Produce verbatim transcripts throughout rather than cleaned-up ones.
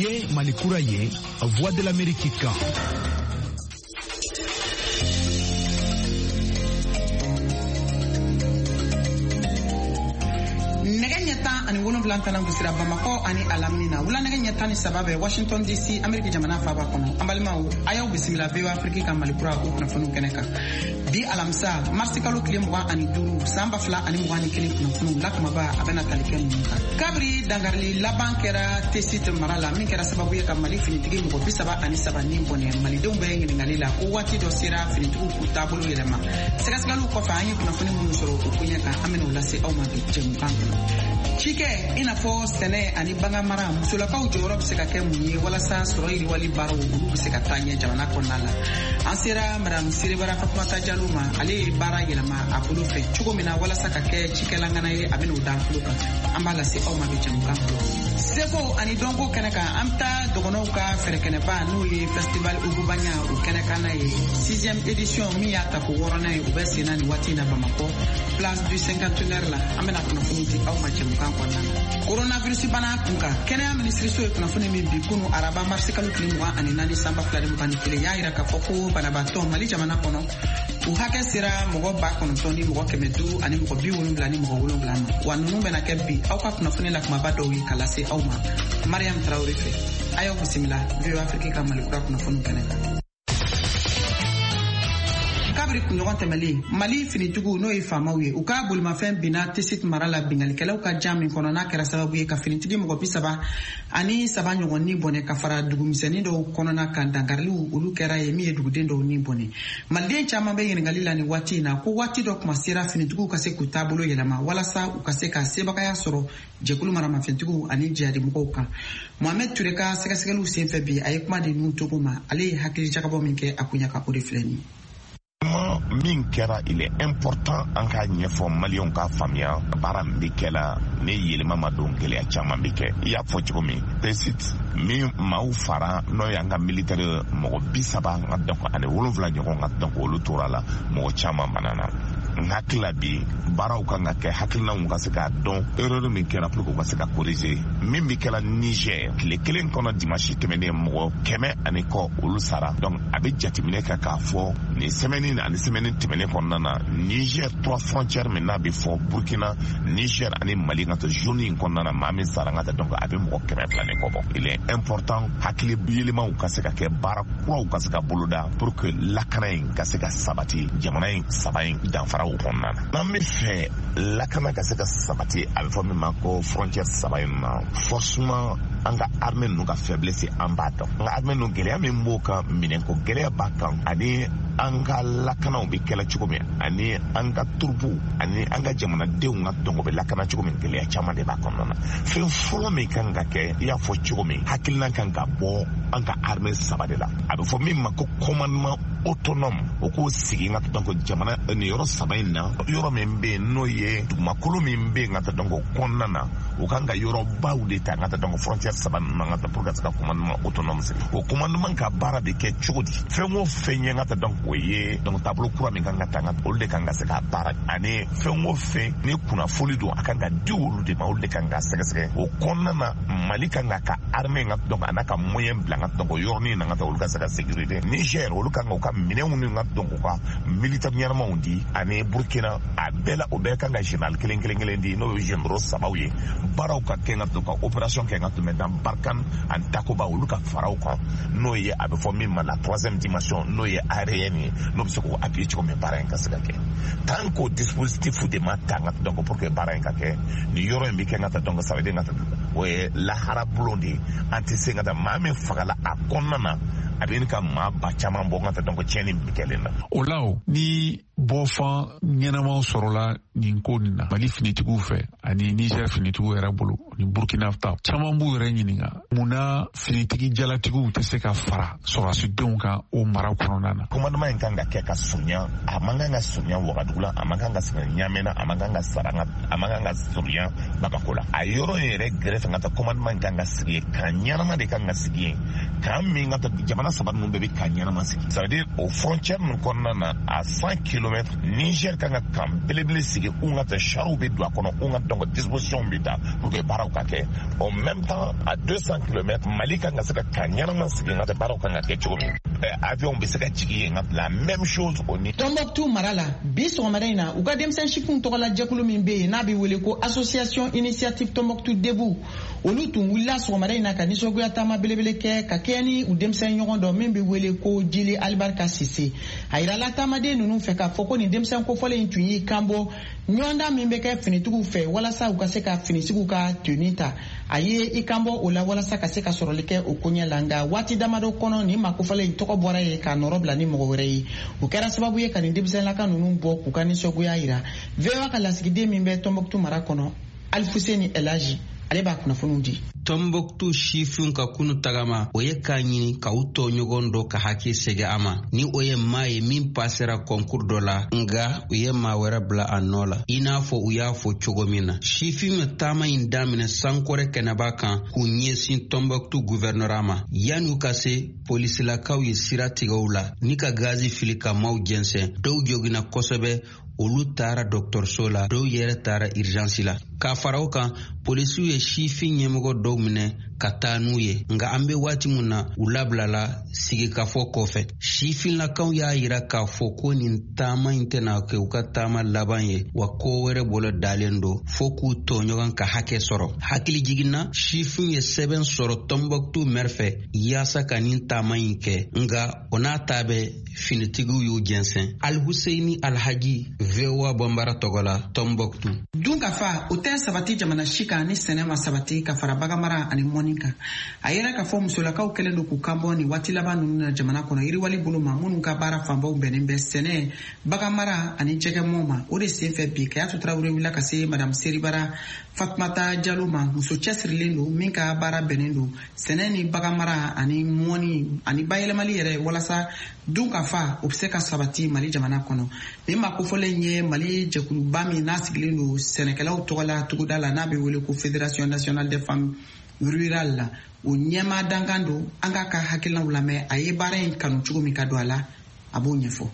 Niye Malikura ye, Voix de l'Amérique kan. ani wolonwula tan gusira Bamako ani alamina wula nege ɲɛtani sababe Washington D C Amerika jamana faba kɔnɔ an balimaw a y'aw bisimila V O A Afrique ka Malikura o kunnafoniw kɛnɛ kan bi alamisa marsi kalo tile mugan ani duuru san ba fila ani mugan ni kelen kunnafoniw lakumaba a bɛna tali kɛ ninnu kan kabiri dangarili laban kɛra Tesit mara la min kɛra sababu ye ka Mali finitigi mɔgɔ bi saba ani saba ni bɔnɛ malidenw bɛ ɲiningali la ko waati dɔ sera finitigiw k'u taabolo yɛlɛma sɛgɛsɛgɛliw kɔfɛ an ye kunnafoni minnu sɔrɔ o ko ɲɛ kan an bɛn'o lase aw ma bi jɛmukan kɔnɔ cikɛ i n'a fɔ sɛnɛ ani bagan mara musolakaw jɔyɔrɔ bɛ se ka kɛ mun ye walasa sɔrɔ yiriwali baaraw olu bɛ se ka taa ɲɛ jamana kɔnɔna la an sera madame Serebara Fatumata Jalo ma ale ye baara yɛlɛma a bolo fɛ cogo min na walasa ka kɛ cikɛlangana ye a bɛn'o dan tulo kan an b'a lase aw ma bi jamukan kɔnɔ seko ani dɔnko kɛnɛ kan an bɛ taa dɔgɔnɔw ka fɛrɛkɛnɛba n'o ye festival Ogubanya o kɛnɛ kan na ye sixième édition min y'a ta ko wɔɔrɔnan ye u bɛ senna nin waati in na Bamako place du cinquantenaire la an bɛna kunnafoni di aw ma jamukan kɔnɔna na coronavirus bana kun kan kɛnɛya minisiriso ye kunnafoni min bi kunu araba marsi kalo tile mugan ani naani san ba fila ni mugan ni kelen y'a yira k'a fɔ ko banabaatɔ Mali jamana kɔnɔ u hakɛ sera mɔgɔ ba kɔnɔntɔn ni mɔgɔ kɛmɛ duuru ani mɔgɔ bi wolonwula ni mɔgɔ wolonwula ma wa ninnu bɛna kɛ bi aw ka kunnafoni la kumaba dɔw ye ka lase aw ma Mariam Traoré fɛ a y'aw bisimila V O A Afrique ka Malikura kunnafoni kɛnɛ kan kabiri kunɲɔgɔn tɛmɛlen Mali finitigiw n'o ye faamaw ye u ka bolimafɛn binna Tesit mara la bingalikɛlaw ka jam min kɔnɔ n'a kɛra sababu ye ka finitigi mɔgɔ bi saba ani saba ɲɔgɔn ni bɔnɛ ka fara dugumisɛnnin dɔw kɔnɔna kan dangariliw olu kɛra ye min ye duguden dɔw ni bɔnɛ maliden caman bɛ ɲiningali la ni waati in na ko waati dɔ kuma sera finitigiw ka se k'u taabolo yɛlɛma walasa u ka se ka sebagaya sɔrɔ jɛkulu maramafɛntigiw ani jihadimɔgɔw kan Mohamed Ture ka sɛgɛsɛgɛliw senfɛ bi a ye kuma di ninnu cogo ma ale ye hakili jagabɔ min kɛ a kunya ka o de filɛ nin min kɛra il est important an ka ɲɛfɔ maliyɛnw ka faamuya baara min bɛ kɛ la ne yɛlɛma ma don gɛlɛya caman bɛ kɛ i y'a fɔ cogo min Tesit min maaw fara n'o y'an ka militaire mɔgɔ bi saba n ka dɔn ani wolonwula ɲɔgɔn ka dɔn olu tora la mɔgɔ caman banana n hakila bi baaraw kan ka kɛ hakilinaw ka se k'a dɔn erreur min kɛra pour que u ka se ka corriger min bɛ kɛla Niger tile kelen kɔnɔ dimanche tɛmɛnen mɔgɔ kɛmɛ ani kɔ olu sara donc a bɛ jateminɛ kɛ k'a fɔ nin semaine ani semaine tɛmɛnen kɔnɔna na Niger trois frontières min n'a bɛ fɔ Burkina Niger ani Mali ka to journée in kɔnɔna na maa min sara n ka tɛ donc a bɛ mɔgɔ kɛmɛ fila ni kɔ bɔ il est important hakili yɛlɛmaw ka se ka kɛ baara kuraw ka se ka boloda pour que lakana in ka se ka sabati jamana in saba in danfara o kɔnɔna na n'an bɛ fɛ lakana ka se ka sabati a bɛ fɔ min ma ko frontière saba in na forcément an ka armée ninnu ka faiblesse an b'a dɔn nka armée ninnu gɛlɛya min b'o kan minɛnko gɛlɛya b'a kan ani an ka lakanaw bɛ kɛlɛ cogo min ani an ka turubu ani an ka jamanadenw ka dɔnko bɛ lakana cogo min gɛlɛya caman de b'a kɔnɔna na fɛn fɔlɔ min kan ka kɛ i y'a fɔ cogo min hakilina kan ka bɔ an ka armée saba de la a bɛ fɔ min ma ko commandement autonome o k'o sigi n ka dɔnko jamana nin yɔrɔ saba in na yɔrɔ min bɛ yen n'o ye dugumakolo min bɛ yen n ka dɔnko kɔnɔna na o kan ka yɔrɔbaw de ta n ka dɔnko frontière saba ninnu n ka pour que ka se ka commandement autonome sigi o commandement ka baara bɛ kɛ cogo di fɛn o fɛn ye n ka dɔnko o ye donc taabolo kura min kan ka ta olu de kan ka se ka baara ani fɛn o fɛn ni kunnafoni don a kan ka di olu de ma olu de kan ka sɛgɛsɛgɛ o kɔnɔna na Mali kan ka ka armée ka donc a n'a ka moyen bila n ka donc yɔrɔnin na ka taa olu ka se ka sécurité Niger olu kan ka u ka minɛnw ni ka donc u ka militaire ɲɛnamaw di ani Burkina a bɛɛ la o bɛɛ kan ka général kelen kelen kelen di n'o ye généraux sabaw ye baaraw ka kɛ ka donc ka opération kɛ ka tɛmɛ dans Barkhane ani Takoba olu ka faraw kan n'o ye a bɛ fɔ min ma la troisième dimension n'o ye aérienne ye n'o bɛ se k'o appuyer cogo min baara in ka se ka kɛ tant qu'o dispositif de ma ta n ka donc pour que baara in ka kɛ nin yɔrɔ in bɛ kɛ n ka taa donc ça veut dire n ka taa o ye lahara bulon de ye an tɛ se ka taa maa min fagala a kɔnɔna na a bɛ ka maa ba caman bɔ n ka taa donc tiɲɛni bɛ kɛlen na. O la o ni bɔfan ɲɛnamaw sɔrɔla nin ko nin na Mali finitigiw fɛ ani Niger finitigiw yɛrɛ bolo ni Burkina ta caman b'u yɛrɛ ɲininka munna finitigi jalatigiw tɛ se ka fara sɔrɔsidenw kan o mara kɔnɔna na. commandement in kan ka kɛ ka surunya a man kan ka surunya Wagadugu la a man kan ka surunya Ɲamena a man kan ka Saranga a man kan ka surunya Bamako la a yɔrɔ in yɛrɛ gɛrɛfɛ ka taa commandement in kan ka sigi kan ɲɛnama de kan ka sigi kan min ka taa jamana saba ninnu bɛɛ bɛ kan ɲɛnama sigi ça veut dire o frontière ninnu kɔnɔna na a cent kilomètres kilomètres Niger kan ka kan belebele sigi u ka chariot be do akono u ka donc disposition be da pour que baraw ka kɛ en même temps à deux cents kilomètres Mali kan ka se ka kan ɲanama sigi ka baraw kan ka kɛ cogo min avion be se ka jigi yen la même chose au niveau Tombouctou marala bi sɔgɔmada in na u ka denmisɛn sifinw tɔgɔ la jɛkulu min be yen n'a bɛ wele ko association initiative Tombouctou debout olu tun wulila sɔgɔmada in na ka nisɔngoya taama belebele kɛ ka kɛɲɛ ni u denmisɛn ɲɔgɔn dɔ min bɛ wele ko Jili Alibarika Sise a yirala taamaden ninnu fɛ k'a fɔ ko nin denmisɛn kofɔlen in tun y'i kanbɔ ɲɔgɔndan min bɛ kɛ finitigiw fɛ walasa u ka se ka finisigiw ka tenue ta a ye i kanbɔ o la walasa ka se ka sɔrɔli kɛ o koɲɛ la nka waati damadɔ kɔnɔ nin makofɔlen in tɔgɔ bɔra ye k'a nɔrɔ bila ni mɔgɔ wɛrɛ ye o kɛra sababu ye ka nin denmisɛnlaka ninnu bɔ k'u ka nisɔngoya yira V O A ka lasigiden min bɛ Tombouctou mara kɔnɔ Alfuseni Elaji ale b'a kunnafoniw di. Tombouctou sifin ka kunu tagama o ye k'a ɲini ka u tɔ ɲɔgɔn dɔ ka hakili segi a ma ni o ye maa ye min pasera concours dɔ la nga u ye maa wɛrɛ bila a nɔ la i n'a fɔ u y'a fɔ cogo min na sifin bɛ taama in daminɛ sankɔrɛ kɛnɛba kan k'u ɲɛsin Tombouctou gouverneur ma yan'u ka se polisilakaw ye sira tigɛ u la ni ka gazi fili ka maaw jɛnsɛn dɔw jogina kosɛbɛ olu taara dɔgɔtɔrɔso la dɔw yɛrɛ taara urgence la k'a fara o kan polisiw ye sifin ɲɛmɔgɔ dɔw minɛ ka taa n'u ye nga an bɛ waati mun na u labilala sigikafɔ kɔfɛ sifinlakaw y'a yira k'a fɔ ko nin taama in tɛna kɛ u ka taama laban ye wa ko wɛrɛ bolo dalen don fo k'u tɔɲɔgɔn ka hakɛ sɔrɔ hakili jiginna sifin ye sɛbɛn sɔrɔ Tombouctou maire fɛ yaasa ka nin taama in kɛ nga o n'a ta bɛ finitigiw y'u jɛnsɛn Alhuseini Alhaji V O A bɔnbara tɔgɔ la Tombouctou. Dun ka fa o tɛ sabati jamana si kan ni sɛnɛ ma sabati ka fara baganmara ani mɔni kan a yɛrɛ k'a fɔ musolakaw kɛlen don k'u kanbɔ nin waati laban ninnu na jamana kɔnɔ yiriwali bolo ma minnu ka baara fanbaw bɛnnen bɛ sɛnɛ baganmara ani jɛgɛmɔ ma o de senfɛ bi Kayatu Tarawele wulila ka se madame Seribara Fatumata Jalo ma muso cɛsirilen don min ka baara bɛnnen don sɛnɛ ni baganmara ani mɔni ani bayɛlɛmali yɛrɛ walasa dun ka fa o bɛ se ka sabati Mali jamana kɔnɔ nin ma kofɔlen ye Mali jɛkuluba min n'a sigilen don sɛnɛkɛlaw tɔgɔ la togoda la n'a bɛ wele ko Fédération nationale des femmes rurales la o ɲɛma dankan don an ka ka hakilinaw lamɛn a ye baara in kanu cogo min ka don a la a b'o ɲɛfɔ.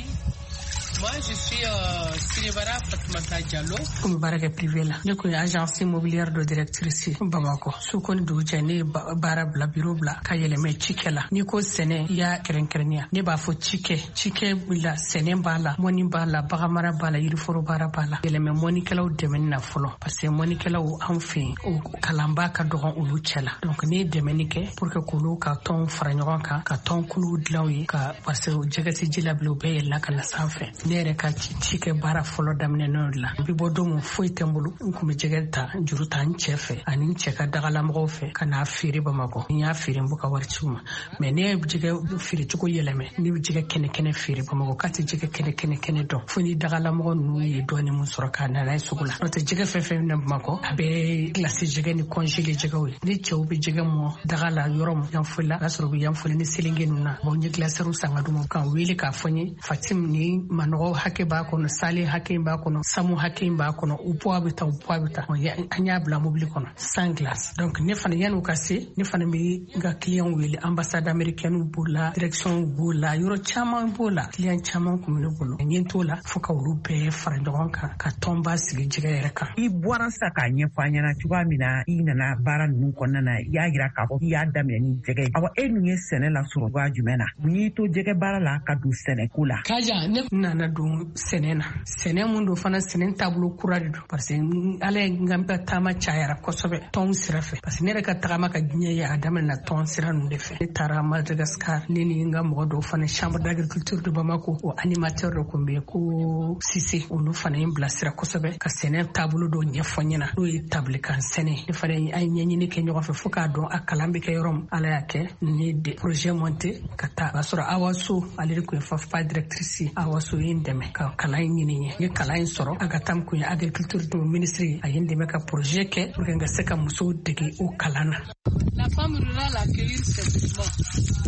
Moi, je suis euh, Siribara Fatumata Diallo. Comme baraka privé là. Ne ko agence immobilière de directrice Bamako. Su ko do jani bara bla bureau bla ka yeleme cike la. Ni ko sene ya kerenkerenya. Ne b'a fɔ cike, cike bila sene bala, moni bala, bagamara bala, yiriforo bara bala. Yeleme moni kelaw dɛmɛni na fɔlɔ parce que moni kelaw an fɛ o kalanba ka dɔgɔn olu cɛla. Donc ne dɛmɛni kɛ pour que kulu ka tɔn fara ɲɔgɔn kan, ka tɔn kulu dilanw ye ka parce que jɛgɛti jila bila u bɛɛ yɛlɛ ka na sanfɛ. Ne yɛrɛ ka ci kɛ baara fɔlɔ daminɛ n'o de la bi bɔ don mun foyi tɛ n bolo n kun bɛ jɛgɛ ta juru ta n cɛ fɛ ani n cɛ ka dagalamɔgɔw fɛ ka n'a feere Bamakɔ n y'a feere n b'u ka wari ci u ma mais ne ye jɛgɛ feere cogo yɛlɛmɛ ne bɛ jɛgɛ kɛnɛ kɛnɛ feere Bamakɔ k'a tɛ jɛgɛ kɛnɛ kɛnɛ kɛnɛ dɔn fo ni dagalamɔgɔ ninnu ye dɔɔnin mun sɔrɔ k'a nana ye sugu la n'o tɛ jɛgɛ fɛn fɛn na Bamakɔ a bɛ glace jɛgɛ ni congélé jɛgɛw ye ni cɛw bɛ jɛgɛ mɔ daga la yɔrɔ min yanfɔli la o y'a sɔrɔ u bɛ yanfɔli ni selenge ninnu na bon n ye glaceur san ka d'u ma k'an wele k'a fɔ n ye Fatim ni manɔgɔ hakɛ b'a kɔnɔ sale hakɛ b'a kɔnɔ samu hakɛ b'a kɔnɔ u poids bɛ ta u poids bɛ ta an y'a bila mobili kɔnɔ sans glace donc ne fana yan'u ka se ne fana bɛ n ka client wele ambassade américaine b'o la direction b'o la yɔrɔ caman b'o la client caman kun bɛ ne bolo n ye n t'o la fo ka olu bɛɛ fara ɲɔgɔn kan ka tɔnba sigi jɛgɛ yɛrɛ kan. I bɔra sisan k'a ɲɛfɔ an ɲɛna cogoya min na i nana baara ninnu kɔnɔna na i y'a jira k'a fɔ k'i y'a daminɛ ni jɛgɛ ye awɔ e dun ye sɛnɛ la sɔrɔ cogoya jumɛn na mun y'i to jɛgɛ baara la ka don sɛnɛko la. Kaja ne nana don sɛnɛ na sɛnɛ mun don fana sɛnɛ taabolo kura de don parce que ala ye n ka taama cayara kosɛbɛ tɔn sira fɛ parce que ne yɛrɛ ka tagama ka diɲɛ ye a daminɛna tɔn sira ninnu de fɛ ne taara Madagascar ne ni n ka mɔgɔ dɔw fana chambre d'agriculture de Bamako o animateur dɔ kun bɛ yen ko Sise olu fana ye n bilasira kosɛbɛ ka sɛnɛ taabolo dɔw ɲɛfɔ n ɲɛna n'o ye tabalikan sɛnɛ ne fana an ye ɲɛɲini kɛ ɲɔgɔn fɛ fo k'a dɔn a kalan bɛ kɛ yɔrɔ min ala y'a kɛ ne de projet monté ka taa o y'a sɔrɔ Awaso ale de kun ye Fafa directrice Awaso ye n dɛmɛ ka kalan in ɲini n ye kalan in sɔrɔ a ka taa kun ye agriculture de ministre a ye n dɛmɛ ka projet kɛ pour que n ka se ka musow dege o kalan na. La femme rurale accueillir ses mouvements.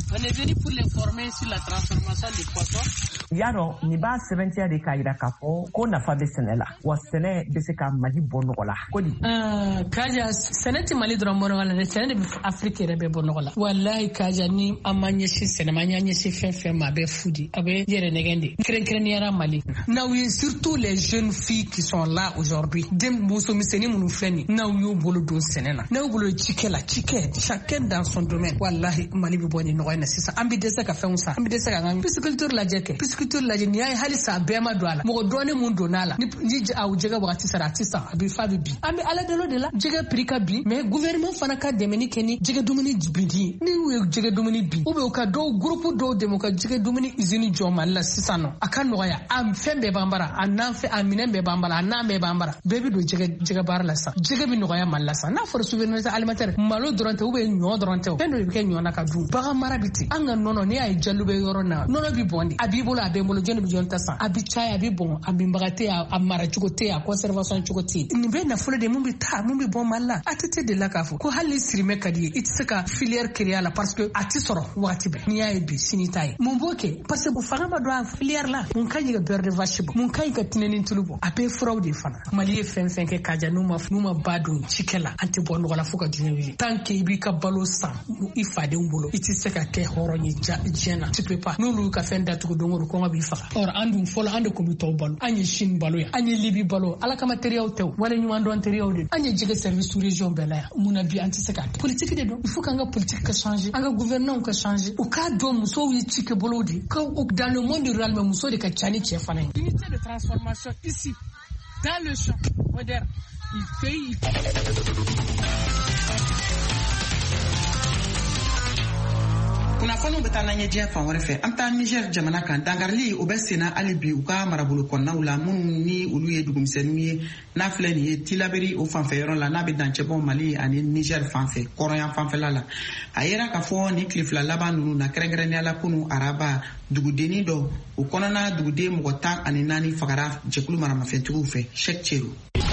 On est venu pour les former sur la transformation des poissons. Yaro ni ba sɛbɛntiya de k'a yira k'a fɔ ko nafa bɛ sɛnɛ la wa sɛnɛ bɛ se ka Mali bɔ nɔgɔ la ko di. Kaja sɛnɛ tɛ Mali dɔrɔn bɔ nɔgɔ la dɛ sɛnɛ de bɛ Afrique yɛrɛ bɛ bɔ nɔgɔ la. Wallahi Kaja ni an ma ɲɛsin sɛnɛ ma an y'a ɲɛsin fɛn fɛn ma a bɛ fudi a bɛ yɛrɛ nɛgɛn de kɛrɛnkɛrɛnniyara Mali. N'aw ye surtout les jeunes filles qui sont là aujourd'hui den musomisɛnnin minnu filɛ nin n'aw y'u bolo don sɛnɛ na n'aw bolo cikɛ la cikɛ chacun dans son domaine wallahi Mali bɛ bɔ ni nɔgɔ in na sisan an bɛ dɛsɛ ka fɛnw san an bɛ dɛsɛ ka an ka pisciculture lajɛ kɛ pisciculture lajɛ ni y'a ye hali sa bɛɛ ma don a la mɔgɔ dɔɔni mun donna a la ni aw jɛgɛ wagati sera a ti san a bɛ fa bɛ bi an bɛ ala dalo de la jɛgɛ prix ka bi mais gouvernement fana ka dɛmɛni kɛ ni jɛgɛ dumuni bindi ni u ye jɛgɛ dumuni bi ou bien u ka dɔw groupe dɔw dɛmɛ u ka jɛgɛ dumuni usine jɔ Mali la sisan nɔ a ka nɔgɔya a fɛn bɛɛ b'an bara a n'an fɛ a minɛn bɛɛ b'an bara a n'an bɛɛ b'an bara bɛɛ bɛ don jɛgɛ jɛgɛ baara la sisan jɛgɛ bɛ nɔgɔya Mali la sisan n'a fɔra souveraineté alimentaire malo dɔrɔn tɛ ou bien ɲɔ dɔrɔn tɛ fɛn dɔ de bɛ kɛ ɲɔ na ka dun bagan mara bi ten an ka nɔnɔ n'i y'a ye jalo bɛ yɔrɔ na nɔnɔ bi bɔn de a b'i bolo a bɛ n bolo jɔnni bɛ jɔn ta san a bi caya a bi bɔn a binbaga tɛ yen a mara cogo tɛ yen a conservation cogo tɛ yen nin bɛɛ nafolo de mun bɛ taa mun bɛ bɔ Mali la a tɛ te de la k'a fɔ ko hali ni sirimɛ ka di ye i tɛ se ka filière créer a la parce que a tɛ sɔrɔ waati bɛɛ n'i y'a ye bi sini ta ye mun b'o kɛ parce que fanga ma don a filière la mun ka ɲi ka beurre de vache bɔ mun ka ɲi ka tinɛni tulu bɔ a bɛɛ ye furaw de fana Mali ye fɛn fɛn kɛ k'a ja n'u ma n'u ma ba don cikɛ la an tɛ bɔ nɔgɔ la fo ka diɲɛ wuli tant que i b'i ka balo san i fadenw bolo i tɛ se ka kɛ hɔrɔn ye diɲɛ na tu peux pas n'olu ka fɛn datugu don o don kɔngɔ b'i faga or an dun fɔlɔ an de kun bɛ tɔw balo an ye Chine balo yan an ye Libi balo ala kama teriyaw tɛ wale ɲuman dɔn teriyaw de an ye jɛgɛ service sous région bɛɛ la yan mun na bi an tɛ se ka politique de don il faut qu'an ka politique ka changer an ka gouvernement ka changer u k'a dɔn musow ye cikɛ bolo de ko dans le monde rural mais muso de ka ca ni cɛ fana ye. Unité de transformation ici dans le champ moderne il fait kunnafoniw bɛ taa n'an ye diɲɛ fan wɛrɛ fɛ an taa Niger jamana kan dangarili o bɛ senna hali bi u ka marabolo kɔnɔnaw la minnu ni olu ye dugumisɛnninw ye n'a filɛ nin ye tilaberi o fanfɛ yɔrɔ la n'a bɛ dancɛbɔ Mali ani Niger fanfɛ kɔrɔyan fanfɛla la a yera k'a fɔ ni tile fila laban ninnu na kɛrɛnkɛrɛnnenya la kunun araba dugudennin dɔ o kɔnɔna duguden mɔgɔ tan ani naani fagara jɛkulu maramafɛntigiw fɛ Cheikh Cero.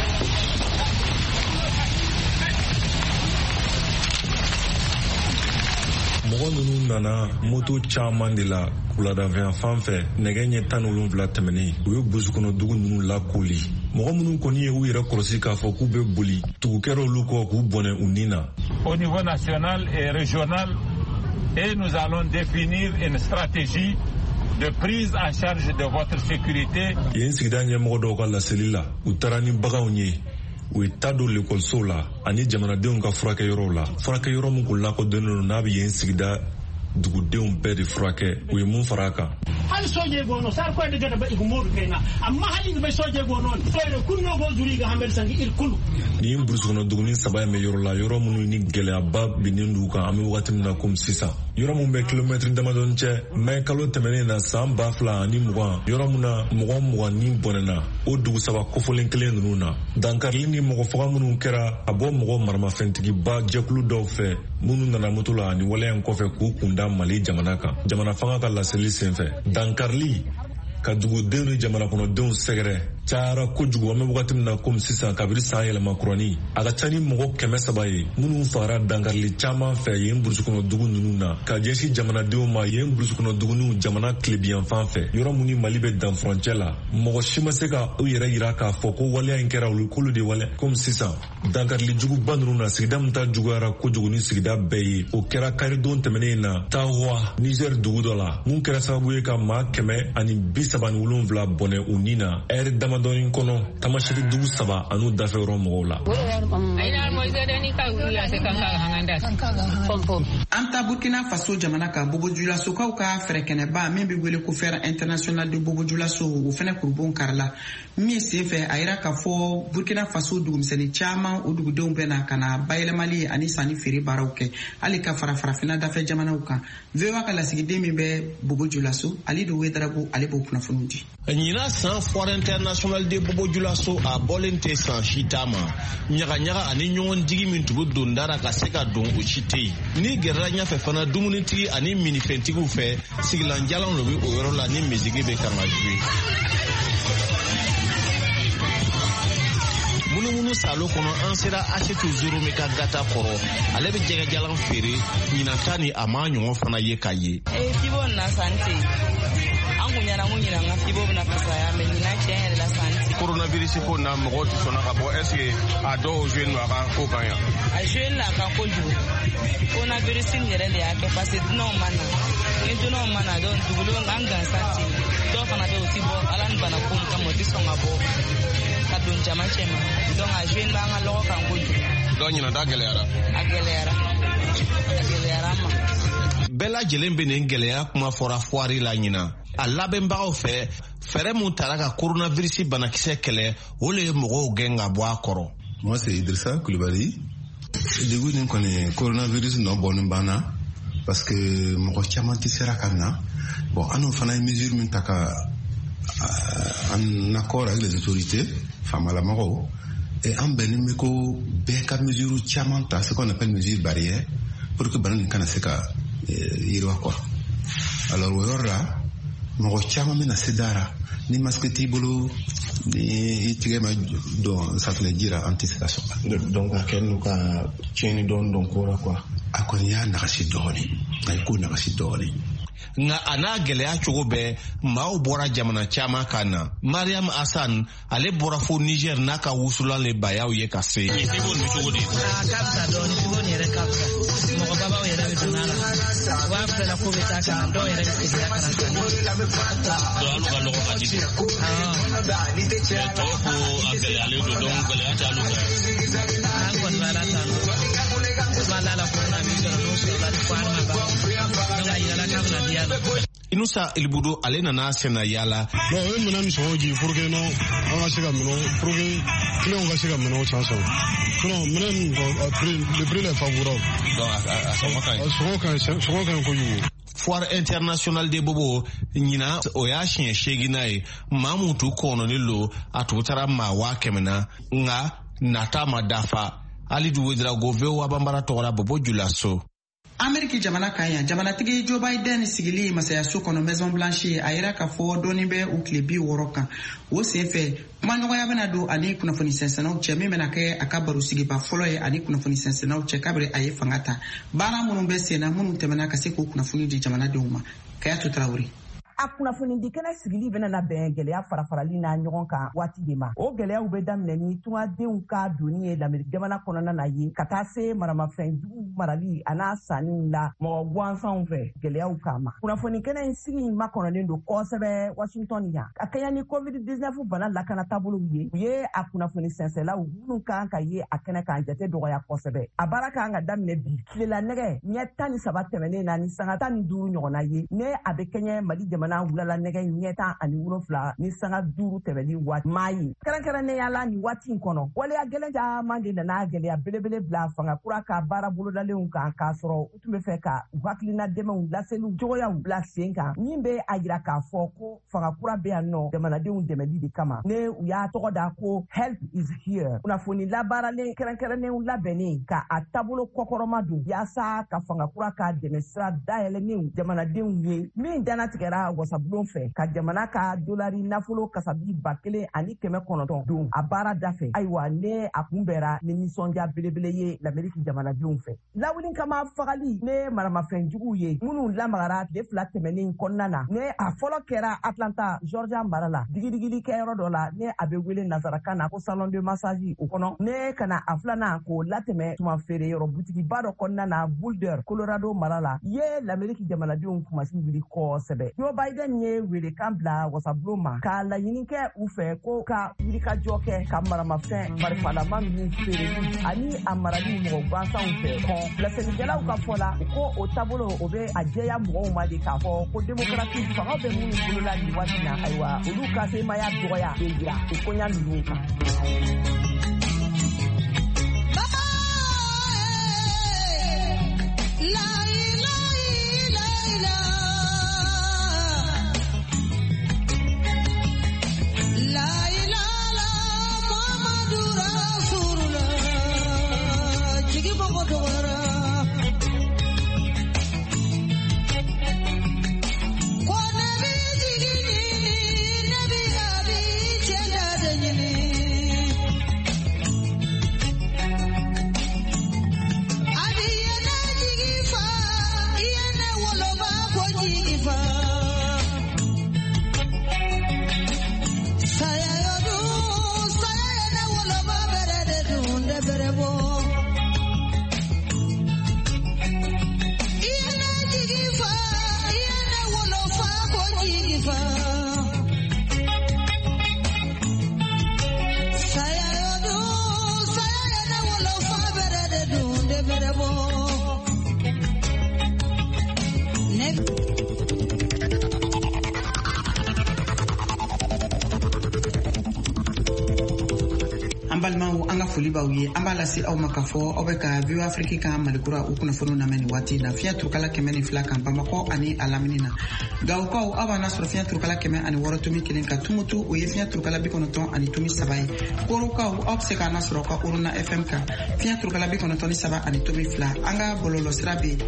mɔgɔ ninnu nana moto caman de la wuladanfɛn fan fɛ nɛgɛ ɲɛ tan ni wolonwula tɛmɛnen u ye busukɔnɔ dugu ninnu lakoli mɔgɔ minnu kɔni ye u yɛrɛ kɔlɔsi k'a fɔ k'u bɛ boli tugukɛra olu kɔ k'u bɔnɛ u nin na. Au niveau national et régional et nous allons définir une stratégie de prise en charge de votre sécurité. yen sigida ɲɛmɔgɔ dɔw ka laseli la u taara ni baganw ye u ye ta don lekɔlisow la ani jamanadenw ka furakɛyɔrɔw la furakɛyɔrɔ min kun lakodɔnnen don n'a bɛ yen sigida dugudenw bɛɛ de furakɛ u ye mun fara a kan. hali soje gono sar ko de gada ba igmodu kena amma hali be soje gono soje kunno go juri ga hamel sangi il kulu ni burusukɔnɔ duguni saba in bɛ yɔrɔ la yɔrɔ minnu ni gɛlɛyaba binnen d'u kan an bɛ wagati min na komi sisan yɔrɔ min bɛ kilomɛtiri damadɔni cɛ mɛ kalo tɛmɛnen na san ba fila ani mugan yɔrɔ min na mɔgɔ mugan ni bɔnɛna o dugu saba kɔfɔlen kelen ninnu na dankarili ni mɔgɔ faga minnu kɛra a bɔ mɔgɔ maramafɛntigiba jɛkulu dɔw fɛ minnu nana moto la ani waleya in kɔfɛ k'u kunda Mali jamana kan jamana fanga ka laseli senfɛ dankarili ka dugudenw ni jamana kɔnɔdenw sɛgɛrɛ cayara kojugu an bɛ wagati min na komi sisan kabiri san yɛlɛma kurani a ka ca ni mɔgɔ kɛmɛ saba ye minnu fagara dankarili caman fɛ yen burusukɔnɔ dugu ninnu na ka ɲɛsin jamanadenw ma yen burusukɔnɔ duguninw jamana tilebiyan fan fɛ yɔrɔ minnu ni Mali bɛ dan furancɛ la mɔgɔ si ma se ka u yɛrɛ yira k'a fɔ ko waleya in kɛra olu k'olu de wale komi sisan dankarili juguba ninnu na sigida min ta juguyara kojugu ni sigida bɛɛ ye o kɛra karidon tɛmɛnen na Tawa Niger dugu dɔ la mun kɛra sababu ye ka maa kɛmɛ ani bi saba ni wolonwula bɔnɛ u nin na ɛri dama dɔɔni kɔnɔ tamasiri dugu saba an'u dafɛ yɔrɔ mɔgɔw la. an ta Burkina Faso jamana ka bobojulasokaw ka fɛrɛkɛnɛba min bɛ wele ko fɛrɛ international de bobojulaso o fɛnɛ kurubon karila min senfɛ a yira k'a fɔ Burkina Faso dugumisɛnnin caman o dugudenw bɛ na ka na bayɛlɛmali ani sanni feere baaraw kɛ hali ka fara farafinna dafɛ jamanaw kan V O A ka lasigiden min bɛ bobojulaso ale de Ouedraogo ale b'o kunnafoniw di. ɲina san foire international de bobojulaso a bɔlen tɛ san si ta ma ɲagaɲaga ani ɲɔgɔn digi min tun bɛ don dara ka se ka don o si tɛ yen ni gɛrɛla ɲɛfɛ fana dumunitigi ani minifɛntigiw fɛ sigilanjalanw de bɛ o yɔrɔ la ni misigi bɛ kan ka jouer munumunu salo kono an sera achetu zuru me ka gata koro ale be jega jalan fere nyina tani ama nyongo fana ye kaye e fibo na santé angu nyana munyina nga fibo na kasaya me nyina chene la santé coronavirus ko na mo to sona ka bo est ce a do jeune wa ka ko kan ya a jeune la ka ko ju coronavirus ni yere le ake parce que non mana ni to non mana don dugulo nganga santé do fana be utibo ala ni bana ko ka mo tisonga bo ka don jama chema donc a jeune ba nga lo kan ko ju do nyina da gelera a gelera a gelera ma bela jelen benen geleya kuma fora foire la nyina a labɛnbagaw fɛ fɛrɛ mun tara ka coronavirus banakisɛ kɛlɛ o le ye mɔgɔw gɛn ka bɔ a kɔrɔ. Moi c'est Idrissa Koulibaly. Degun nin kɔni coronavirus nɔ bɔnnen banna parce que mɔgɔ caman tɛ sera ka na bon an fana ye mesure min ta ka en accord avec les autorités faamalamɔgɔw et an bɛnnen bɛ ko bɛɛ ka mesure caman ta ce qu'on appelle mesure barrière pour que bana nin kana se ka yiriwa quoi. Alors o yɔrɔ la mɔgɔ caman bɛna se dara ni masque t'i bolo ni i tigɛ ma dɔn safunɛ jira an tɛ se ka sɔrɔ. Donc a kɛ n'u ka tiɲɛni dɔɔni dɔn ko la quoi. A kɔni y'a nagasi dɔɔni a ye ko nagasi dɔɔni. Nga a n'a gɛlɛya cogo bɛɛ maaw bɔra jamana caman kan na. Mariam Hassan ale bɔra fo Niger n'a ka wusulan le bayaw ye ka se. A ka fisa dɔɔni fibo nin yɛrɛ ka fisa mɔgɔ babaw yɛrɛ bɛ don a la u b'a filɛ la ko bɛ taa kana dɔw yɛrɛ bɛ segin ka na sa. Donc alu ka lɔgɔ ka di de. Tɔw ko a gɛlɛyalen don donc gɛlɛya t'alu kan. An kɔni b'a la tan nɔ o b'a la la ko na min sɔrɔ n'o sɔrɔ la fo an ma ban donc a yirala k'a bɛna diya la. Inusa Ilbudo ale nana sena yala. No e mena ni sogo ji pour que no an ka se ka meno pour que client ka se ka meno chance. No mena ni le prix est favorable. Donc a sogo kan. Sogo kan sogo kan ko yu. Foire international de Bobo nyina o ya shin sheginae mamutu kono ni lo atutara ma wa kemena nga nata madafa ali duwedra gove wa bambara tora Bobo Julaso. Ameriki jamana kanya jamanatigi Joe Biden sigili masayaso kono Maison Blanche a yira ka fɔ dɔɔni bɛ u tile bi wɔɔrɔ kan o senfɛ kumaɲɔgɔnya bɛna don ani kunnafoni sɛnsɛnnaw cɛ min bɛna kɛ a ka baro sigiba fɔlɔ ye ani kunnafoni sɛnsɛnnaw cɛ kabiri a ye fanga ta baara minnu bɛ senna minnu tɛmɛna ka se k'o kunnafoni di jamanadenw ma Kayatu Tarawele. A kunnafoni di kɛnɛ sigili bɛna na bɛn gɛlɛya farafarali na ɲɔgɔn kan waati de ma. O gɛlɛyaw bɛ daminɛ ni tungadenw ka doni ye Lamɛrik jamana kɔnɔna na ye ka taa se maramafɛn jugu marali a n'a sanniw la mɔgɔ gansanw fɛ gɛlɛyaw kama. Kunnafoni kɛnɛ in sigi in makɔnɔlen don kosɛbɛ Washington yan. A kɛɲɛ ni covid dix-neuf bana lakana taabolow ye u ye a kunnafoni sɛnsɛlaw minnu kan ka ye a kɛnɛ kan jate dɔgɔya kosɛbɛ. A baara kan ka daminɛ bi tilela nɛgɛ ɲɛ tan ni saba tɛmɛnen na ni sanga tan ni duuru ɲɔgɔnna ye ne a bɛ kɛɲɛ Mali jamana na wulala nɛgɛ ɲɛ tan ani wolonfila ni sanga duuru tɛmɛli waati maa ye kɛrɛnkɛrɛnnenya la nin waati in kɔnɔ waleya gɛlɛn caman de nana gɛlɛya belebele bila fanga kura ka baara bolodalenw kan k'a sɔrɔ u tun bɛ fɛ ka u hakilina dɛmɛw laseliw cogoyaw bila sen kan min bɛ a jira k'a fɔ ko fanga kura bɛ yan nɔ jamanadenw dɛmɛli de kama ne u y'a tɔgɔ da ko help is here kunnafoni labaaralen kɛrɛnkɛrɛnnenw labɛnnen ka a taabolo kɔkɔrɔma don yaasa ka fanga kura ka dɛmɛ sira dayɛlɛnenw jamanadenw ye min danatigɛra wasabulon fɛ ka jamana ka dolari nafolo kasabi ba kelen ani kɛmɛ kɔnɔntɔn don a baara dafɛ ayiwa ne a kunbɛra ni nisɔndiya belebele ye Lamɛrik jamanadenw fɛ lawuli kama fagali ne maramafɛn juguw ye minnu lamagara tile fila tɛmɛnen kɔnɔna na ne a fɔlɔ kɛra Atlanta Georgia mara la digidigi kɛyɔrɔ dɔ la ne a bɛ wele nazarakan na ko salon de massage o kɔnɔ ne kana a filanan k'o latɛmɛ tuma feere yɔrɔ butigiba dɔ kɔnɔna na Boulder Colorado mara la ye Lamɛrik jamanadenw kumasi wuli kosɛbɛ Joe Biden ye wele kan bila wasabulon ma k'a laɲini kɛ u fɛ ko ka wulikajɔ kɛ ka maramafɛn marifalama ninnu feereli ani a marali mɔgɔ gansanw fɛ kɔn bilasɛlikɛlaw ka fɔ la ko o taabolo o bɛ a jɛya mɔgɔw ma de k'a fɔ ko démocratie fanga bɛ minnu bolo la nin waati na ayiwa olu ka seemaya dɔgɔya bɛ jira o koɲa ninnu kan. foli b'aw ye an b'a lase aw ma k'a fɔ aw bɛ ka V O A Afrique ka malikura u kunnafoniw lamɛn nin waati na fiɲɛ turukala kɛmɛ ni fila kan Bamakɔ ani a lamini na Gawokaw aw b'a sɔrɔ fiɲɛ turukala kɛmɛ ani wɔɔrɔ tomi kelen ka Tumutu o ye fiɲɛ turukala bi kɔnɔntɔn ani tomi saba ye Korokaw aw bɛ se k'an sɔrɔ ka Oruna F M kan fiɲɛ turukala bi kɔnɔntɔn ni saba ani tomi fila an ka bɔlɔlɔsira bɛ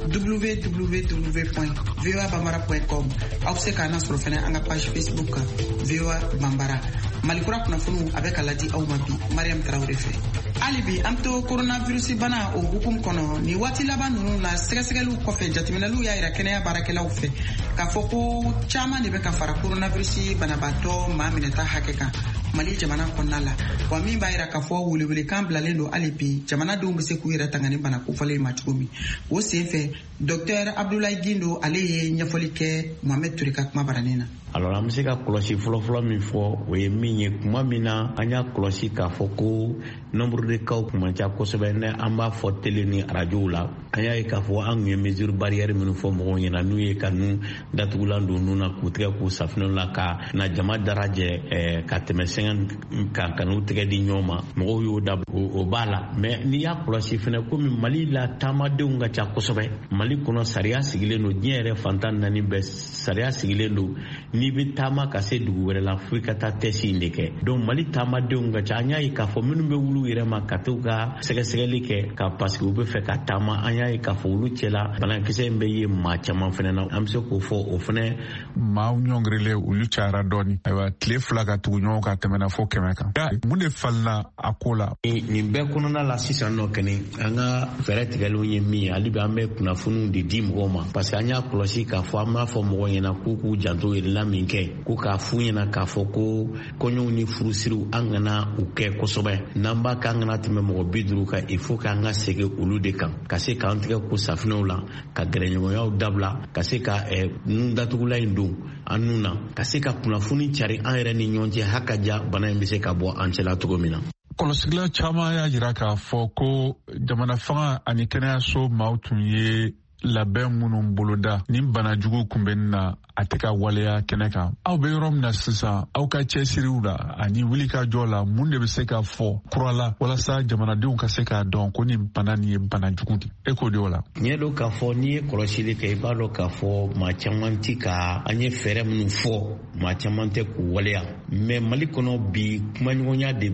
w w w point v o a bambara point com aw bɛ se k'an sɔrɔ fɛnɛ an ka page Facebook kan V O A Bambara malikura kunnafoniw a bɛ ka ladi aw ma bi Mariam Tarawele fɛ hali bi an to coronavirus bana o hukumu kɔnɔ ni waati laban ninnu na sɛgɛsɛgɛliw kɔfɛ jateminɛliw y'a yira kɛnɛya baarakɛlaw fɛ k'a fɔ ko caman de bɛ ka fara coronavirus banabaatɔ maa minɛta hakɛ kan Mali jamana kɔnɔna la wa min b'a yira k'a fɔ welewelekan bilalen don hali bi jamanadenw bɛ se k'u yɛrɛ tanga ni bana kofɔlen ma cogo min o sen fɛ Docteur Abdoulaye Gindo ale ye ɲɛfɔli kɛ Mohamed Ture ka kuma baranin na. Alors an bɛ se ka kɔlɔsi fɔlɔfɔlɔ min fɔ o ye min ye kuma min na an y'a kɔlɔsi k'a fɔ ko nombre de cas kun man ca kosɛbɛ ne an b'a fɔ télé ni radio la an y'a ye k'a fɔ an kun ye mesure barrière minnu fɔ mɔgɔw ɲɛna n'u ye ka nu datugulan don nun na k'u tɛgɛ k'u safinɛw la ka na jama darajɛ ɛɛ ka tɛmɛ sɛgɛn kan ka n'u tɛgɛ di ɲɔgɔn ma mɔgɔw y'o da o b'a la mais n'i y'a kɔlɔsi fɛnɛ komi Mali la taamadenw ka ca kosɛbɛ Mali kɔnɔ sariya sigilen don diɲɛ yɛrɛ fantan naani bɛɛ sariya sigilen don n'i bɛ taama ka se dugu wɛrɛ la fo i ka taa test in de kɛ donc Mali taamadenw ka ca an y'a ye k'a fɔ minnu bɛ wuli u yɛrɛ ma ka t'u ka sɛgɛsɛgɛli kɛ ka parce que u bɛ fɛ ka taama an y'a ye k'a fɔ olu cɛla banakisɛ in bɛ ye maa caman fɛnɛ na an bɛ se k'o fɔ o fɛnɛ maaw ɲɔngirilen olu cayara dɔɔni ayiwa tile fila ka tugu ɲɔgɔn ka tɛmɛna fo kɛmɛ kan mun de falenna a ko la nin bɛɛ kɔnɔna la sisan nɔ kɛnɛ an ka fɛɛrɛ tigɛlenw ye min ye hali bi an bɛ kunnafoniw de di mɔgɔw ma parce que an y'a kɔlɔsi k'a fɔ an b'a fɔ mɔgɔw ɲɛna k'u k'u janto yɛrɛla min kɛ ko k'a f'u ɲɛna k'a fɔ ko kɔɲɔw ni furusiriw an kana u kɛ kosɛbɛ n'an b'a k'an kana tɛmɛ mɔgɔ bi duuru kan il faut k'an ka segin olu de kan ka se k'an tigɛ ko safinɛw la ka gɛrɛɲɔgɔnyaw dabila ka se ka nun datugulan in don an nun na ka se ka kunnafoni cari an yɛrɛ ni ɲɔgɔn cɛ hakaja bana in bɛ se ka bɔ an cɛla cogo min na. Kɔlɔsigila caman y'a jira k'a fɔ ko jamana fanga ani kɛnɛyaso maaw tun ye labɛn minnu boloda ni bana jugu kunbɛnni na a tɛ ka waleya kɛnɛ kan aw bɛ yɔrɔ min na sisan aw ka cɛsiriw la ani wulikajɔ la mun de bɛ se ka fɔ kura la walasa jamanadenw ka se k'a dɔn ko nin bana nin ye bana jugu de e k'o de o la. Ɲɛ don k'a fɔ n'i ye kɔlɔsili kɛ i b'a dɔn k'a fɔ maa caman tɛ ka an ye fɛɛrɛ minnu fɔ maa caman tɛ k'u waleya mais Mali kɔnɔ bi kumaɲɔgɔnya de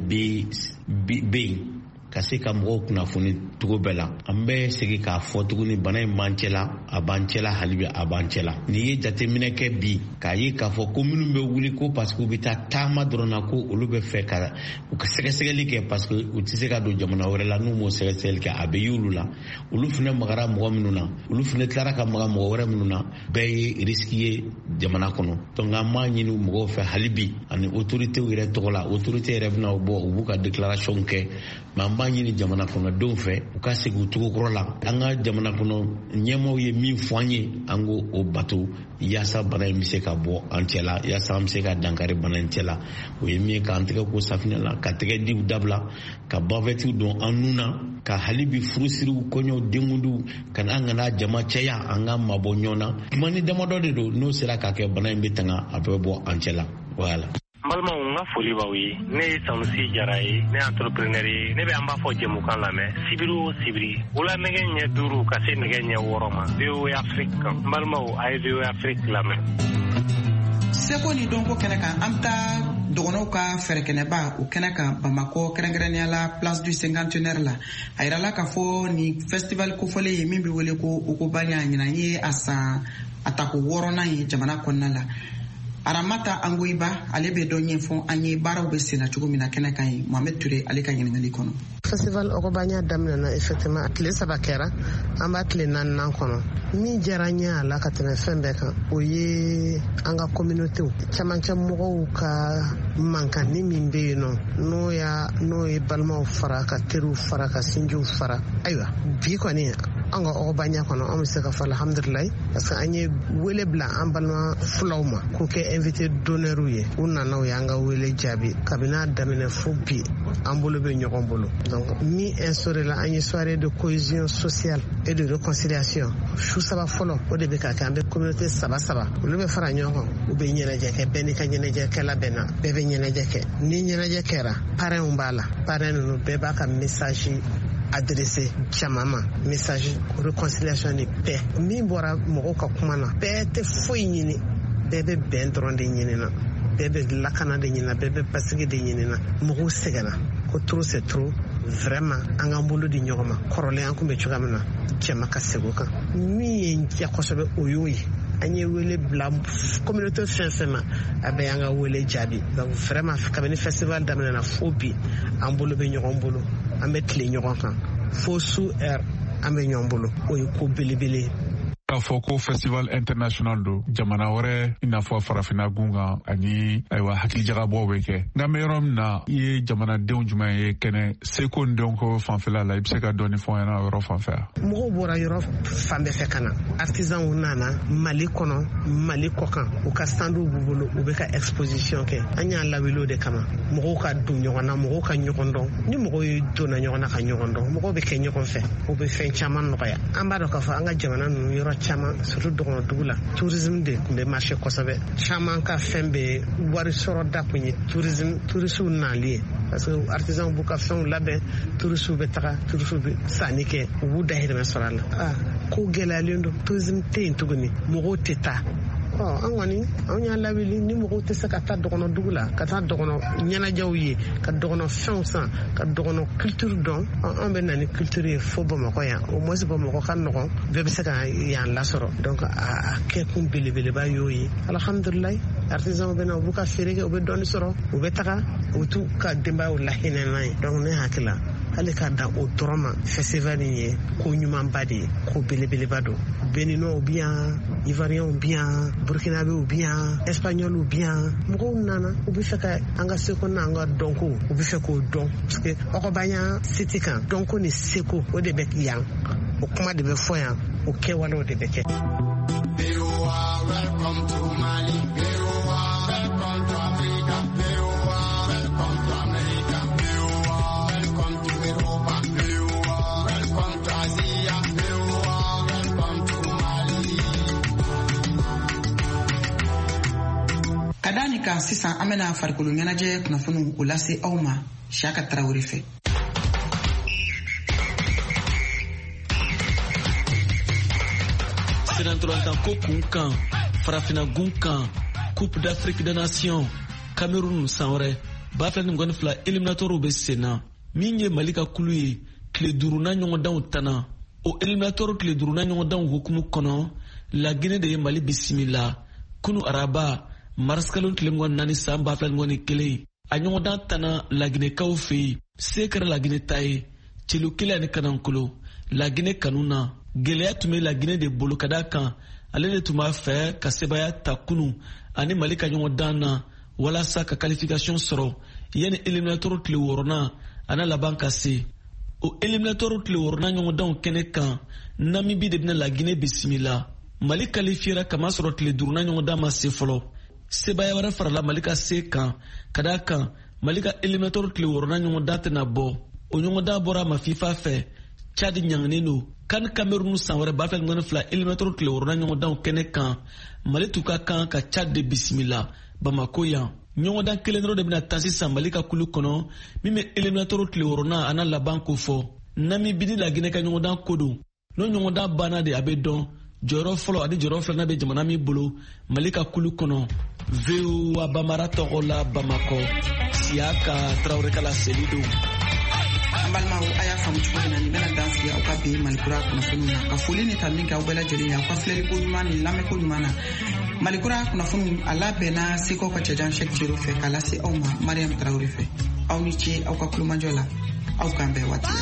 bɛ bɛ yen ka se ka mɔgɔw kunnafoni cogo bɛɛ la an bɛ segin k'a fɔ tuguni bana in b'an cɛla a b'an cɛla hali bi a b'an cɛla n'i ye jateminɛ kɛ bi k'a ye k'a fɔ ko minnu bɛ wuli ko parce que u bɛ taa taama dɔrɔn na ko olu bɛ fɛ ka u ka sɛgɛsɛgɛli kɛ parce que u tɛ se ka don jamana wɛrɛ la n'u m'o sɛgɛsɛgɛli kɛ a bɛ y'olu la olu fana magara mɔgɔ minnu na olu fana tilara ka maga mɔgɔ wɛrɛ minnu na bɛɛ ye risque ye jamana kɔnɔ donc an b'a ɲini mɔgɔw fɛ hali bi ani autorités yɛrɛ tɔgɔ la autorité yɛrɛ bɛna bɔ u b'u ka déclaration kɛ mais an b'a ɲini jamana kɔnɔdenw fɛ u ka segin u cogokɔrɔ la an ka jamana kɔnɔ ɲɛmaaw ye min fɔ an ye an k'o o bato yaasa bana in bɛ se ka bɔ an cɛ la yaasa an bɛ se ka dankari bana in cɛ la o ye min ye k'an tɛgɛ ko safinɛ la ka tɛgɛ diw dabila ka bavɛtiw don an nun na ka hali bi furusiriw kɔɲɔw denkundiw ka an kana jama cɛya an ka mabɔ ɲɔgɔn na tuma ni damadɔ de don n'o sera ka kɛ bana in bɛ tanga a bɛ bɔ an cɛ la voilà. N balimaw n ka foli b'aw ye ne ye Sanusi Jara ye ne ye entrepreneur ye ne bɛ an b'a fɔ jɛmukan lamɛn sibiri o sibiri wula nɛgɛ ɲɛ duuru ka se nɛgɛ ɲɛ wɔɔrɔ ma V O A Afrique kan n balimaw a ye V O A Afrique lamɛn. Seko ni dɔnko kɛnɛ kan an bɛ taa dɔgɔnɔw ka fɛɛrɛkɛnɛba o kɛnɛ kan Bamakɔ kɛrɛnkɛrɛnnenya la place du cinquantenaire la a yirala k'a fɔ ni festival kofɔlen ye min bɛ wele ko Okobanya ɲinan n ye a san a tako wɔɔrɔnan ye jamana kɔnɔna la. Aramata Angoiba ale bɛ dɔn ɲɛfɔ an ye baaraw bɛ senna cogo min na kɛnɛ kan ye Mohamed Ture ale ka ɲininkali kɔnɔ. Festival Okobanya daminɛna effectivement tile saba kɛra an b'a tile naaninan kɔnɔ min diyara n ye a la ka tɛmɛ fɛn bɛɛ kan o ye an ka communauté camancɛ mɔgɔw ka mankanni min bɛ yen nɔ n'o ya n'o ye balimaw fara ka teriw fara ka sinjiw fara ayiwa bi kɔni an ka ɔgɔbanya kɔnɔ an bɛ se ka fɔ alhamdulilayi parce que an ye wele bila an balima fulaw ma k'u kɛ invité d'honneur ye u nana u y'an ka wele jaabi kabini a daminɛ fo bi an bolo bɛ ɲɔgɔn bolo donc min instauré la an ye soirée de cohésion sociale et de réconciliation su saba fɔlɔ o de bɛ ka kɛ an bɛ communauté saba saba olu bɛ fara ɲɔgɔn kan u bɛ ɲɛnajɛ kɛ bɛɛ n'i ka ɲɛnajɛ kɛla bɛɛ na bɛɛ bɛ ɲɛnajɛ kɛ ni ɲɛnajɛ kɛra parrainw b'a la parrain ninnu bɛɛ b'a ka message adressé jama ma message réconciliation ni paix min bɔra mɔgɔw ka kuma na bɛɛ tɛ foyi ɲini bɛɛ bɛ bɛn dɔrɔn de ɲini na bɛɛ bɛ lakana de ɲini na bɛɛ bɛ basigi de ɲini na mɔgɔw sɛgɛnna ko trop c'est trop vraiment an k'an bolo di ɲɔgɔn ma kɔrɔlen an kun bɛ cogoya min na jama ka segin o kan min ye n diya kosɛbɛ o y'o ye an ye wele bila communauté fɛn fɛn ma a bɛ y'an ka wele jaabi donc vraiment kabini festival daminɛna fo bi an bolo bɛ ɲɔgɔn bolo an bɛ tile ɲɔgɔn kan fo su heure an bɛ ɲɔgɔn bolo o ye ko belebele k'a fɔ ko festival international do jamana wɛrɛ i n'a fɔ farafina gun kan ani ayiwa hakilijagabɔw bɛ kɛ nka mɛ yɔrɔ min na i ye jamanadenw jumɛn ye kɛnɛ seko ni dɔnko fanfɛla la i bɛ se ka dɔɔni fɔ ɲɛna yɔrɔ fanfɛ a mɔgɔw bɔra yɔrɔ fan bɛɛ fɛ ka na artisanw nana mali kɔnɔ mali kɔkan u ka standuw b'u bolo u bɛ ka exposition kɛ an y'a lawuli o de kama mɔgɔw ka don ɲɔgɔn na mɔgɔw ka ɲɔgɔn dɔn ni mɔgɔw ye donna ɲɔgɔn na ka ɲɔgɔn dɔn mɔgɔw bɛ kɛ ɲɔgɔn fɛ u bɛ fɛn caman nɔgɔya an b'a dɔn k'a fɔ an ka jamana ninnu yɔrɔ caman surtout dɔgɔnɔ dugu la tourisme de tun bɛ marché kosɛbɛ caman ka fɛn bɛ wari sɔrɔ da kun ye tourisme tourisiw nali ye parce que artisanw b'u ka fɛnw labɛn tourisiw bɛ taga tourisiw bɛ sanni kɛ u b'u dahirimɛ sɔrɔ a la ah ko gɛlɛyalen don tourisme tɛ yen tuguni mɔgɔw tɛ taa ɔ an kɔni an y'a lawuli ni mɔgɔw tɛ se ka taa dɔgɔnɔ dugu la ka taa dɔgɔnɔ ɲɛnajɛw ye ka dɔgɔnɔ fɛnw san ka dɔgɔnɔ culture dɔn an bɛ na ni culture ye fo bamakɔ yan au moins bamakɔ ka nɔgɔn bɛɛ bɛ se ka yan lasɔrɔ donc a kɛkun belebeleba y'o ye alhamdulilayi artisanw bɛ na u b'u ka feere kɛ u bɛ dɔɔni sɔrɔ u bɛ taga u t'u ka denbayaw lahinɛ n'a ye donc ne hakili hali k'a dan o dɔrɔn ma festival in ye ko ɲumanba de ye ko belebeleba don beninɔw bi yan ivoiriyɛnw bi yan burkinabɛw bi yan espagnɔlw bi yan mɔgɔw nana u bɛ fɛ ka an ka seko n'an ka dɔnko u bɛ fɛ k'o dɔn parce que ɔgɔbanya siti kan dɔnko ni seko o de bɛ yan o kuma de bɛ fɔ yan o kɛwalew de bɛ kɛ. Welcome to Mali. Welcome to Africa. Welcome to America. Welcome to Europa. Welcome to Asia. Welcome to Mali. Kadanika sisan an bɛna farikolo ɲɛnajɛ kunnafoniw o lase aw ma Siyaka Tarawele fɛ. Senantolantan ko kun kan farafina gun kan Coupe d'Afrique des Nations Cameroun san wɛrɛ ba fila ni mugan ni fila éliminateurs bɛ sen na min ye Mali ka kulu ye tile duuru na ɲɔgɔndanw tana o éliminateurs tile duuru na ɲɔgɔndanw hukumu kɔnɔ La Guinée de ye Mali bisimila kunu araba maraskalo tile mugan naani san ba fila ni mugan ni kelen a ɲɔgɔndan tana La Guinée kaw fɛ yen se kɛra La Guinée ta ye celu kelen ani kanankolo La Guinée kanu na gɛlɛya tun bɛ La Guinée de bolo ka da kan ale de tun b'a fɛ ka sebaya ta kunu ani Mali ka ɲɔgɔn dan na walasa ka qualification sɔrɔ yanni éliminateur tile wɔɔrɔnan ana laban ka se o éliminateur tile wɔɔrɔnan ɲɔgɔn danw kɛnɛ kan Namibi de bɛna La Guinée bisimila Mali qualifiera kama sɔrɔ tile duurunan ɲɔgɔn dan ma se fɔlɔ sebaya wɛrɛ farala Mali ka se kan ka da kan Mali ka éliminateur tile wɔɔrɔnan ɲɔgɔn dan tɛna bɔ o ɲɔgɔn dan bɔra ma FIFA fɛ Tchad ɲanginen don kan Cameroun san wɛrɛ ba fila ni mugan ni fila éliminateur tile wɔɔrɔnan ɲɔgɔndanw kɛnɛ kan Mali tun ka kan ka Tchad de bisimila Bamako yan ɲɔgɔndan kelen dɔrɔn de bɛna taa sisan Mali ka kulu kɔnɔ min bɛ éliminateur tile wɔɔrɔnan ana laban ko fɔ Namibi ni La Guinée ka ɲɔgɔndan ko don n'o ɲɔgɔndan banna de a bɛ dɔn jɔyɔrɔ fɔlɔ ani jɔyɔrɔ filanan bɛ jamana min bolo Mali ka kulu kɔnɔ V O A Bamara tɔgɔ la Bamako Siyaka Tarawele kala seli don. An balimaw a y'a faamu cogo min na nin bɛna dan sigi aw ka bi Malikura kunnafoni na ka foli ni tani kɛ aw bɛɛ lajɛlen ye aw ka filɛliko ɲuman ni lamɛnko ɲuman na Malikura kunnafoni a labɛnna Seko ka cɛjan Sɛki Jero fɛ k'a lase aw ma Mariam Tarawele fɛ aw ni ce aw ka kulomajɔ la aw k'an bɛɛ waati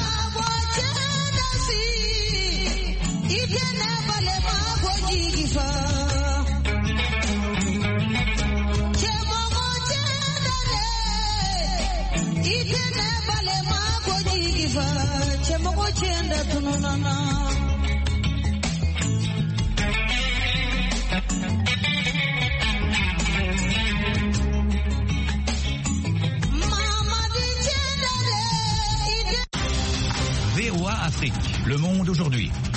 d'aujourd'hui.